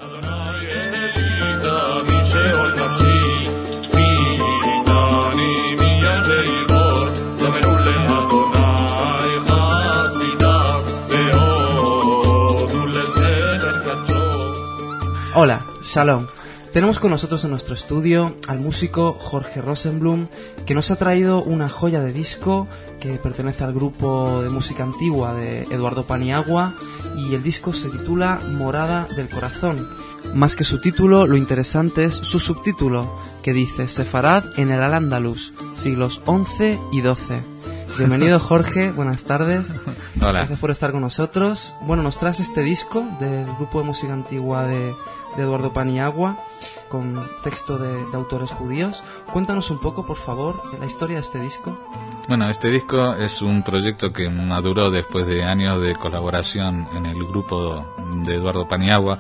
Hola, Shalom. Tenemos con nosotros en nuestro estudio al músico Jorge Rosenblum, que nos ha traído una joya de disco que pertenece al grupo de música antigua de Eduardo Paniagua, y el disco se titula Morada del Corazón. Más que su título, lo interesante es su subtítulo, que dice Sefarad en el Al-Ándalus, siglos XI y XII. Bienvenido, Jorge, buenas tardes. Hola. Gracias por estar con nosotros. Bueno, nos traes este disco del grupo de música antigua de Eduardo Paniagua, con texto de autores judíos. Cuéntanos un poco, por favor, la historia de este disco. Bueno, este disco es un proyecto que maduró después de años de colaboración en el grupo de Eduardo Paniagua,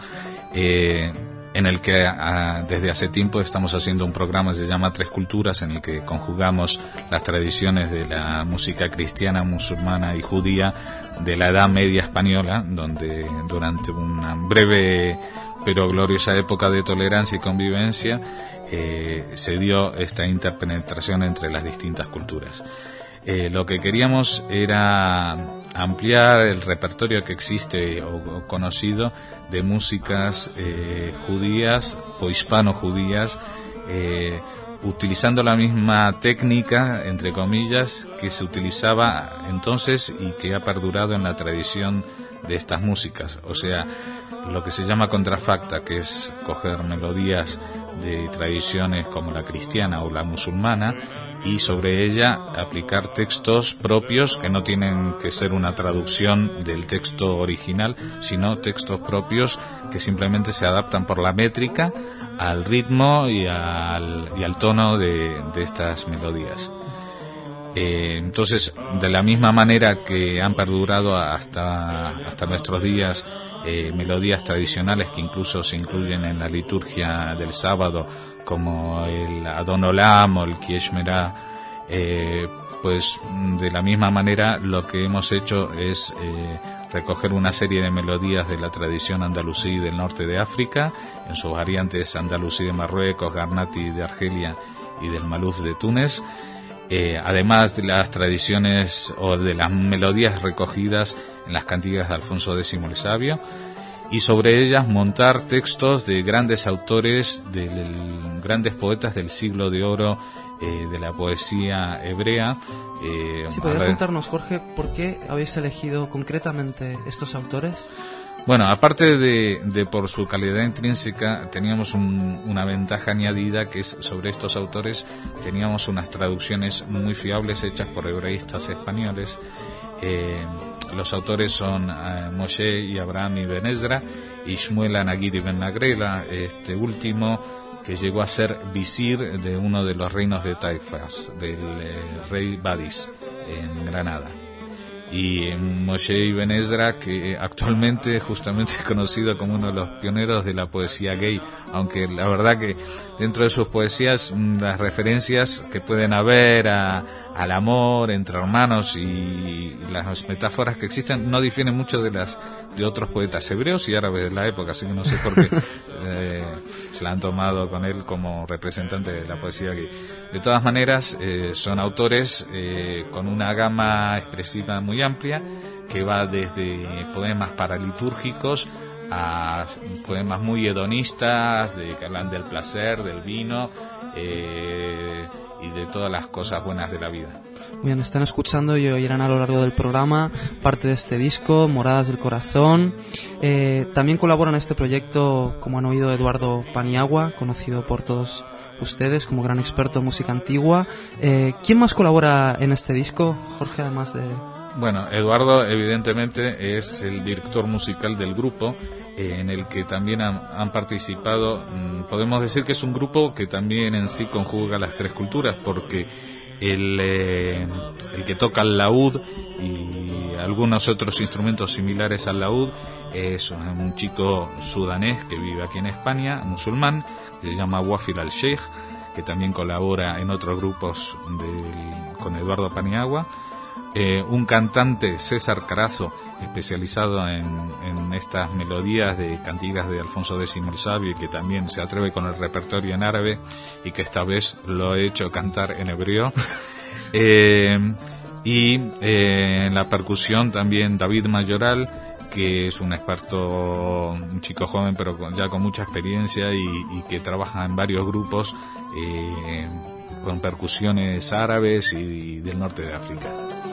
en el que desde hace tiempo estamos haciendo un programa que se llama Tres Culturas, en el que conjugamos las tradiciones de la música cristiana, musulmana y judía de la Edad Media española, donde durante una breve pero gloriosa época de tolerancia y convivencia se dio esta interpenetración entre las distintas culturas. Lo que queríamos era ampliar el repertorio que existe o conocido de músicas judías o hispano-judías, utilizando la misma técnica, entre comillas, que se utilizaba entonces y que ha perdurado en la tradición de estas músicas. O sea, lo que se llama contrafacta, que es coger melodías de tradiciones como la cristiana o la musulmana y sobre ella aplicar textos propios que no tienen que ser una traducción del texto original, sino textos propios que simplemente se adaptan por la métrica al ritmo y al tono de estas melodías. Entonces, de la misma manera que han perdurado hasta nuestros días melodías tradicionales que incluso se incluyen en la liturgia del sábado, como el Adon Olam o el Kiesh Merah, pues de la misma manera lo que hemos hecho es recoger una serie de melodías de la tradición andalusí del norte de África, en sus variantes andalusí de Marruecos, Garnati de Argelia y del Maluf de Túnez, además de las tradiciones o de las melodías recogidas en las cantigas de Alfonso X el Sabio, y sobre ellas montar textos de grandes autores, de grandes poetas del siglo de oro de la poesía hebrea. Si podrías contarnos, Jorge, ¿por qué habéis elegido concretamente estos autores? Bueno, aparte de por su calidad intrínseca, teníamos una ventaja añadida, que es sobre estos autores teníamos unas traducciones muy fiables hechas por hebreístas españoles. Los autores son Moshe y Abraham ibn Ezra y Shmuel Anagid ibn Nagrela, este último que llegó a ser visir de uno de los reinos de Taifas, del rey Badis en Granada. Y Moshe Ibn Ezra, que actualmente justamente es conocido como uno de los pioneros de la poesía gay, aunque la verdad que dentro de sus poesías las referencias que pueden haber al amor entre hermanos y las metáforas que existen no difieren mucho de otros poetas hebreos y árabes de la época, así que no sé por qué se la han tomado con él como representante de la poesía gay. De todas maneras, son autores con una gama expresiva muy amplia, que va desde poemas paralitúrgicos a poemas muy hedonistas, que hablan del placer, del vino y de todas las cosas buenas de la vida. Bien, están escuchando y oirán a lo largo del programa parte de este disco, Moradas del Corazón. También colabora en este proyecto, como han oído, Eduardo Paniagua, conocido por todos ustedes como gran experto en música antigua. ¿Quién más colabora en este disco, Jorge, además de...? Bueno, Eduardo evidentemente es el director musical del grupo, en el que también han participado. Podemos decir que es un grupo que también en sí conjuga las tres culturas, porque el que toca el laúd y algunos otros instrumentos similares al laúd es un chico sudanés que vive aquí en España, musulmán, que se llama Wafir al-Sheikh, que también colabora en otros grupos con Eduardo Paniagua. Un cantante, César Carazo, especializado en estas melodías de cantigas de Alfonso X el Sabio, y que también se atreve con el repertorio en árabe, y que esta vez lo he hecho cantar en hebreo. En la percusión también David Mayoral, que es un experto, un chico joven pero ya con mucha experiencia, y que trabaja en varios grupos con percusiones árabes y del norte de África.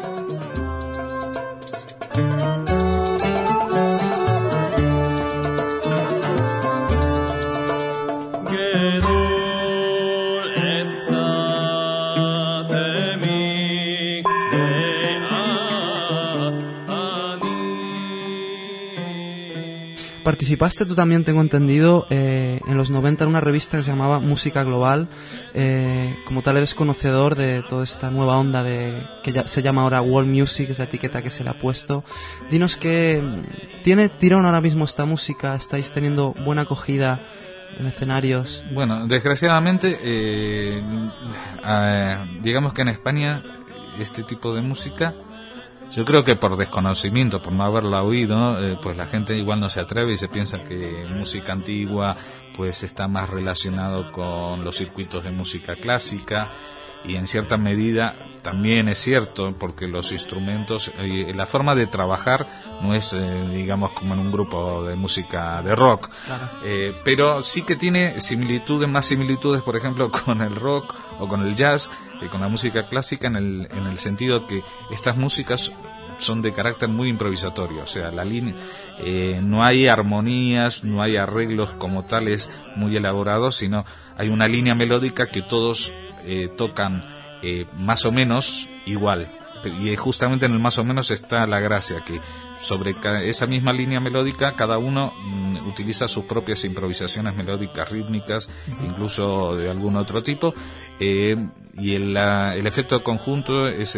Participaste tú también, tengo entendido, en los 90 en una revista que se llamaba Música Global. Como tal, eres conocedor de toda esta nueva onda que ya se llama ahora World Music, es la etiqueta que se le ha puesto. Dinos que ¿tiene tirón ahora mismo esta música? ¿Estáis teniendo buena acogida en escenarios? Bueno, desgraciadamente, digamos que en España este tipo de música, yo creo que por desconocimiento, por no haberla oído, pues la gente igual no se atreve y se piensa que música antigua pues está más relacionado con los circuitos de música clásica, y en cierta medida también es cierto, porque los instrumentos, la forma de trabajar no es, digamos, como en un grupo de música de rock, claro. Pero sí que tiene más similitudes, por ejemplo, con el rock o con el jazz, con la música clásica, en el sentido que estas músicas son de carácter muy improvisatorio, o sea, la línea, no hay armonías, no hay arreglos como tales muy elaborados, sino hay una línea melódica que todos tocan más o menos igual, y justamente en el más o menos está la gracia, que sobre esa misma línea melódica cada uno utiliza sus propias improvisaciones melódicas, rítmicas, incluso de algún otro tipo, y el efecto conjunto es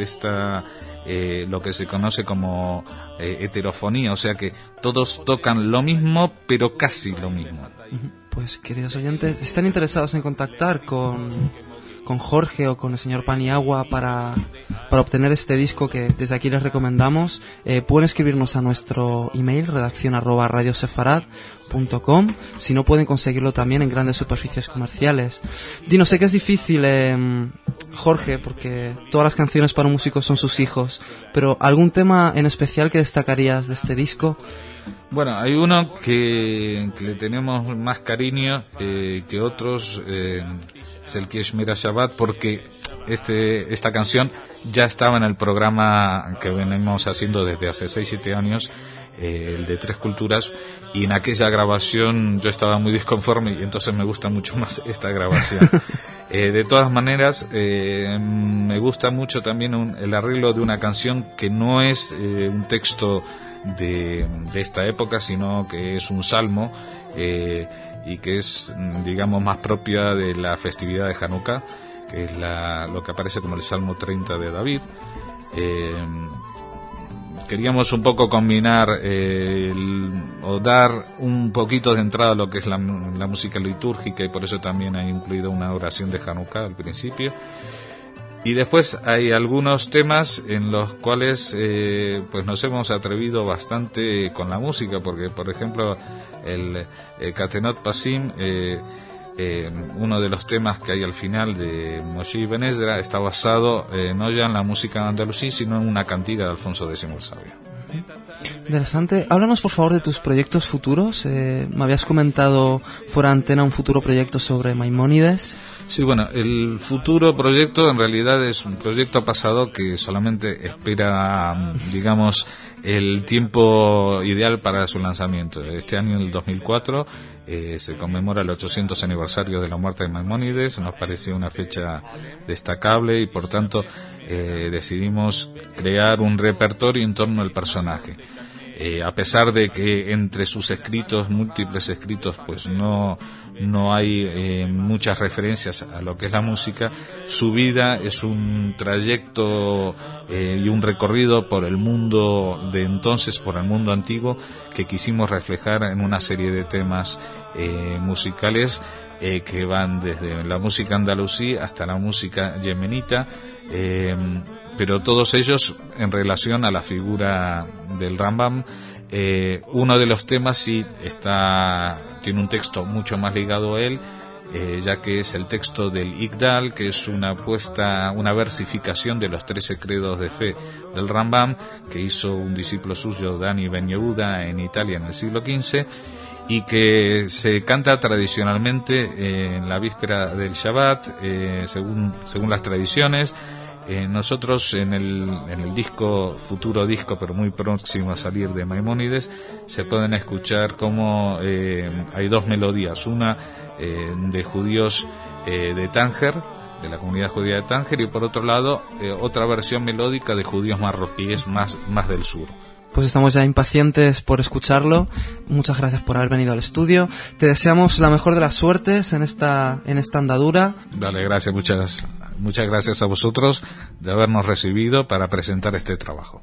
lo que se conoce como heterofonía, o sea que todos tocan lo mismo pero casi lo mismo. Pues, queridos oyentes, si están interesados en contactar con Jorge o con el señor Paniagua para obtener este disco que desde aquí les recomendamos, pueden escribirnos a nuestro email redaccion@radiosefarad.com. Si no, pueden conseguirlo también en grandes superficies comerciales. Dino, sé que es difícil, Jorge, porque todas las canciones para un músico son sus hijos, pero ¿algún tema en especial que destacarías de este disco? Bueno, hay uno que le tenemos más cariño que otros, es el Kishmira Shabbat, porque esta canción ya estaba en el programa que venimos haciendo desde hace 6-7 años, el de Tres Culturas, y en aquella grabación yo estaba muy disconforme, y entonces me gusta mucho más esta grabación. De todas maneras, me gusta mucho también el arreglo de una canción que no es un texto de esta época, sino que es un salmo, y que es, digamos, más propia de la festividad de Hanukkah, que es lo que aparece como el Salmo 30 de David. Queríamos un poco combinar o dar un poquito de entrada a lo que es la música litúrgica, y por eso también ha incluido una oración de Hanukkah al principio. Y después hay algunos temas en los cuales pues nos hemos atrevido bastante con la música, porque por ejemplo el Katenot Pasim, uno de los temas que hay al final de Moshe Ibn Ezra, está basado no ya en la música andalusí, sino en una cantiga de Alfonso X el Sabio. Interesante. Háblanos por favor de tus proyectos futuros. Me habías comentado fuera de antena un futuro proyecto sobre Maimónides. Sí, bueno, el futuro proyecto en realidad es un proyecto pasado que solamente espera, digamos, el tiempo ideal para su lanzamiento. Este año, en el 2004, se conmemora el 800 aniversario de la muerte de Maimónides. Nos pareció una fecha destacable y por tanto decidimos crear un repertorio en torno al personaje. A pesar de que entre sus escritos, múltiples escritos, pues no hay muchas referencias a lo que es la música, su vida es un trayecto y un recorrido por el mundo de entonces, por el mundo antiguo, que quisimos reflejar en una serie de temas musicales que van desde la música andalusí hasta la música yemenita, pero todos ellos en relación a la figura del Rambam. Uno de los temas sí tiene un texto mucho más ligado a él, ya que es el texto del Igdal, que es una versificación de los 13 credos de fe del Rambam, que hizo un discípulo suyo, Dani Ben Yehuda, en Italia en el siglo XV, y que se canta tradicionalmente en la víspera del Shabbat, según las tradiciones. Nosotros en el futuro disco, pero muy próximo a salir, de Maimónides, se pueden escuchar como hay dos melodías, una de judíos de Tánger, de la comunidad judía de Tánger, y por otro lado otra versión melódica de judíos marroquíes más del sur. Pues estamos ya impacientes por escucharlo. Muchas gracias por haber venido al estudio. Te deseamos la mejor de las suertes en esta andadura. Dale, gracias, muchas gracias a vosotros de habernos recibido para presentar este trabajo.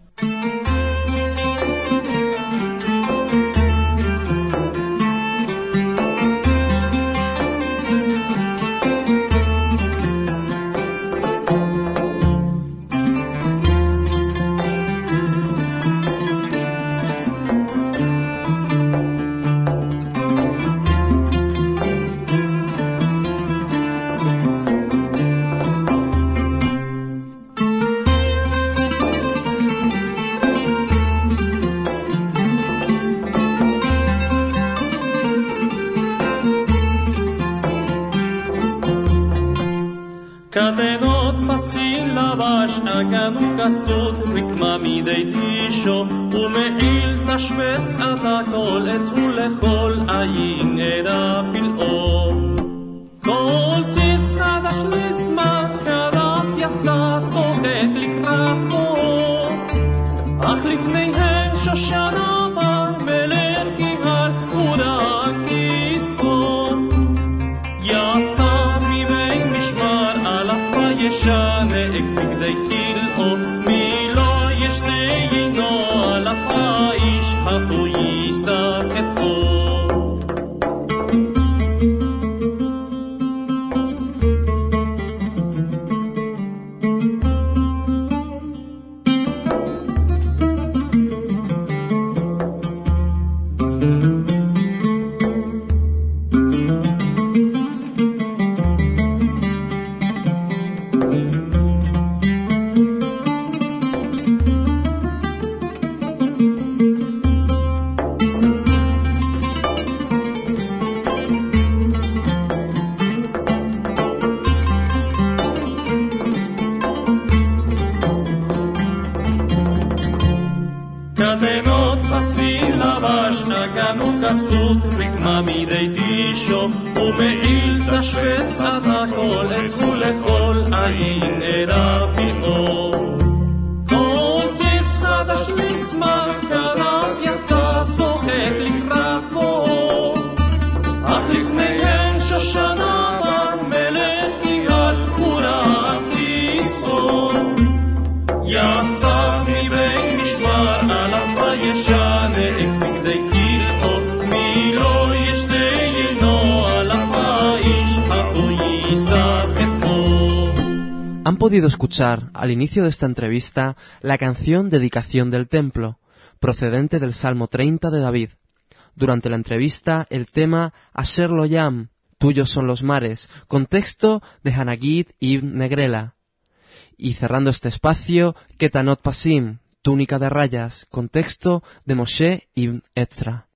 כתנות פסים לבש, אגן וכסות, רקמה מדי דישו, ומעיל תשבץ את הכל, עצו לכל עין אלה פלאו. כל ציץ חדש נשמע, כרס יצא, שוחק לקראת בו. אך לפניהם שושנה בא, מלך קיבל, ורק כספו. יצא מבין משמר, ישנה את בגדי חילאו, מי לא ישתיינו על האיש, אך הוא יישא כתבו. כתנות פסים לבש, אגן וכסות, רקמה מדי דישו, ומעיל תשבץ את הכל, עצו לכל עין אלה פלאו. כל ציץ חדש נשמע, כרס יצא, שוחק לקראת בו. אך לפניהם שושנה בא, מלך קיבל, ורק כספו. יצא מבין משמר עליו ישנה את בגדי חילאו, מי לא ישתיינו עליו האיש, אך הוא יישא כתבו. Han podido escuchar al inicio de esta entrevista la canción Dedicación del Templo, procedente del Salmo 30 de David. Durante la entrevista, el tema Asher lo Yam, tuyos son los mares, con texto de Hanagid ibn Negrela. Y cerrando este espacio, Ketanot Pasim, túnica de rayas, con texto de Moshe ibn Ezra.